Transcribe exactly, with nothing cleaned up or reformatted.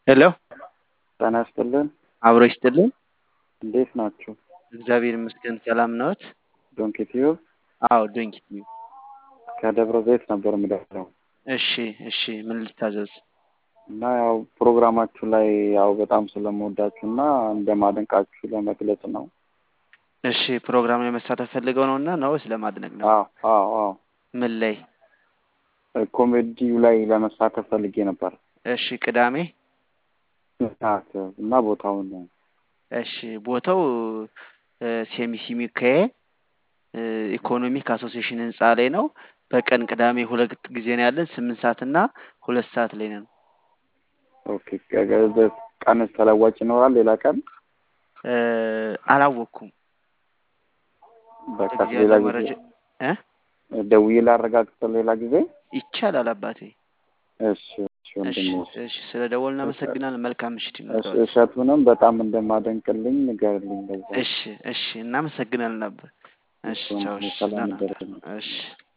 ሄሎ ጤና ይስጥልን። አብሮ ይስጥልን። እንዴት ናችሁ? እግዚአብሔር ይመስገን ሰላም ነዎት? ዶንኪቲዩ አዎ ዶንኪቲዩ። ከደብረ ዘይት ነበር የምደውለው እሺ እሺ ምን ልታዘዝ? እና ያው ፕሮግራማችሁ ላይ ያው በጣም ስለምወዳችሁና እንደማደንቃችሁ ለመግለጽ ነው። እሺ ፕሮግራም ላይ መሳተፍ ፈልገው ነውና ነው ስለማድነቅ ነው? አዎ አዎ አዎ ምን ላይ? ኮሜዲው ላይ ለመሳተፍ ፈልጌ ነበር። እሺ ቅዳሜ እና ቦታውን እሺ ቦታው ሴሚሲ ሚካኤል ኢኮኖሚክ አሶሲዬሽን ህንጻ ላይ ነው። በቀን ቅዳሜ ሁለት ጊዜ ነው ያለን ስምንት ሰዓት እና ሁለት ሰዓት ላይ ነው። ኦኬ ቀን ተለዋጭ ይኖራል ሌላ ቀን? አላወኩም። በቃ ሌላ ጊዜ እ ደውዬ ላረጋግጥ ሌላ ጊዜ ይቻላል አባቴ። እሺ እሺ እሺ ስለደወልና መሰግናለን። መልካም ምሽት ይሁን። እሸቱንም በጣም እንደማደንቅልኝ ንገርልኝ በዛ። እሺ እሺ እናመሰግናለን ነበር። እሺ ቻው። እሺ